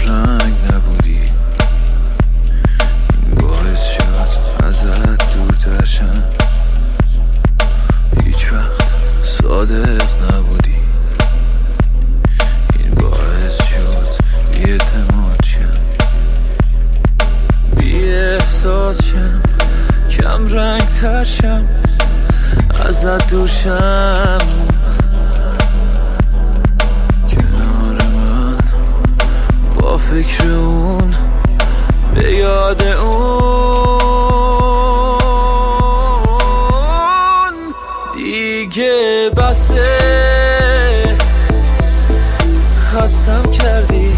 کمرنگ نبودی، این باعث شد ازت دورتر شم. هیچ وقت صادق نبودی، این باعث شد بی‌اعتماد شم. بی احساس شم، کم رنگ تر شم، ازت دور شم. کنار من با فکر اون، به یاد اون دیگه بسه. خستم کردی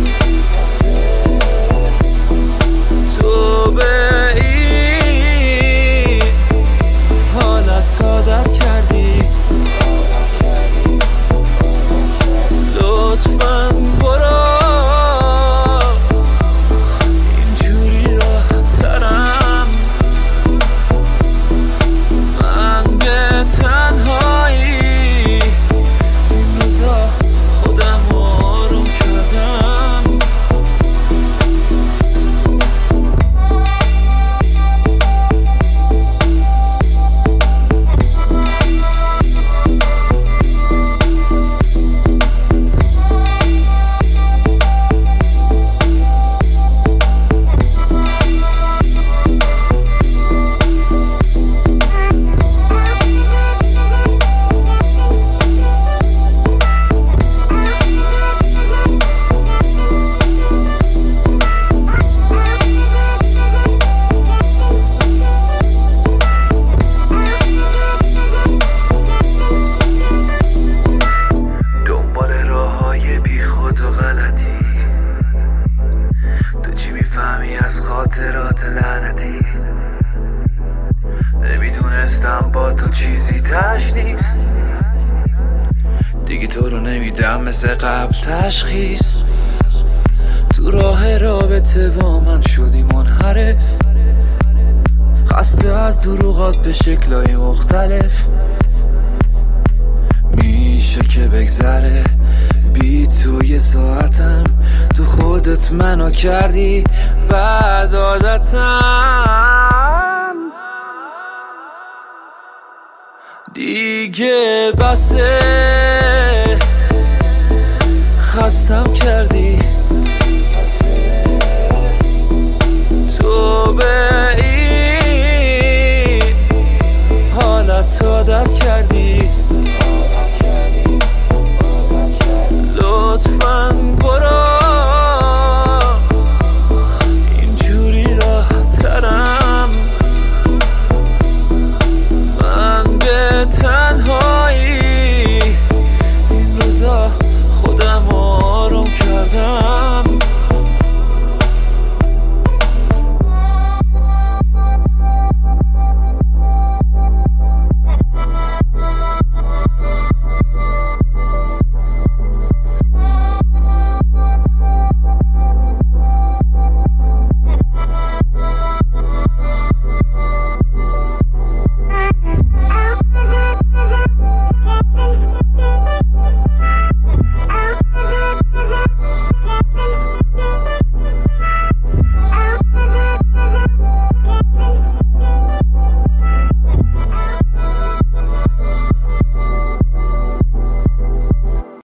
تو به این حالت عادت کردی. لطفاً برو، اینجوری راحت ترم. من به تنهایی این روزا خودم آروم کردم. خاطرات لعنتی، نمیدونستم با تو چیزی تش نیست. دیگه تو رو نمیدم مثل قبل تشخیص. تو راه رابطه با من شدی منحرف، خسته از دروغات به شکلای مختلف. میشه که بگذره بی تو یه ساعتم، تو خودت منو کردی بعد عادتم. دیگه بسه،